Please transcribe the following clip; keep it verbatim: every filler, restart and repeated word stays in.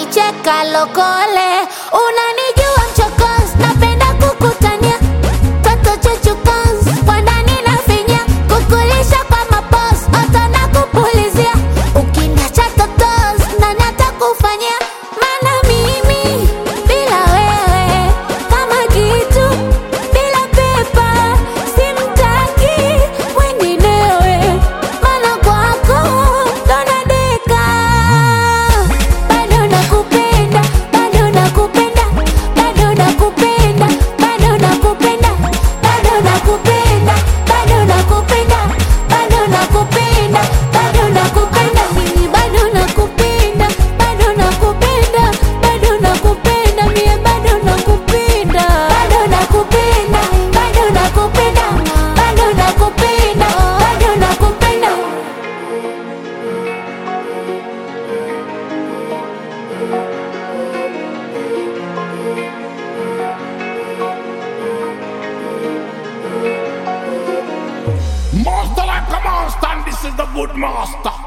unanicheka lokole, unanijua mchokozi, napenda kukutania toto chuchukozi, kwa ndani nafinya, kukulisha kwa mapozi, oto na kupulizia, ukiniacha totozi, nani atakufanyia? Maana mimi bila wewe kama kitu bila pepa, simtaki mwenginewe, maana kwako ndo nadeka. Bado nakupenda, bado nakupenda, bado nakupenda, bado nakupenda, bado nakupenda, bado nakupenda, bado nakupenda, bado nakupenda, mimi bado nakupenda, bado nakupenda, bado nakupenda, mie bado nakupenda, bado nakupenda, bado nakupenda, bado nakupenda, bado nakupenda. Master like a monster, and this is the good master.